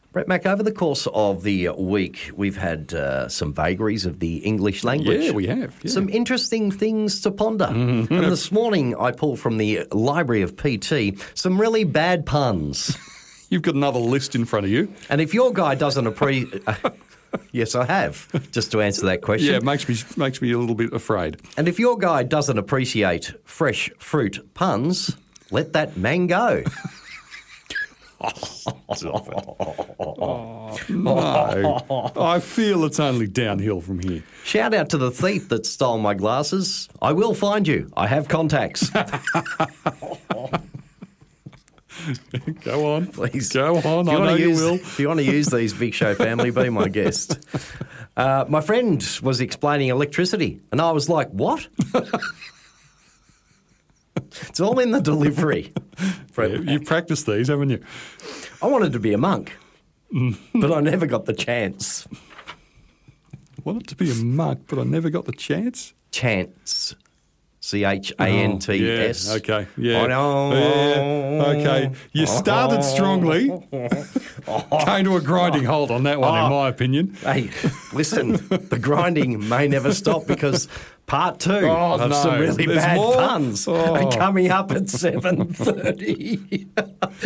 Brett Mack, over the course of the week, we've had some vagaries of the English language. Yeah, we have. Yeah. Some interesting things to ponder. Mm-hmm. And this morning, I pulled from the Library of PT some really bad puns. You've got another list in front of you. And if your guy doesn't appreciate... Yes, I have, just to answer that question. Yeah, it makes me a little bit afraid. And if your guy doesn't appreciate fresh fruit puns, let that man go. No, I feel it's only downhill from here. Shout out to the thief that stole my glasses. I will find you. I have contacts. Go on. Please. Go on. I know you will. If you want to use these, Big Show family, be my guest. My friend was explaining electricity, and I was like, what? It's all in the delivery. Yeah, you've practiced these, haven't you? I wanted to be a monk, but I never got the chance. Wanted to be a monk, but I never got the chance. Chance. Chants. Oh, yeah, okay. Yeah. I know. Yeah, okay. You started strongly. Came to a grinding halt on that one, in my opinion. Hey, listen, the grinding may never stop because part two of some really There's bad more? puns are coming up at 7:30.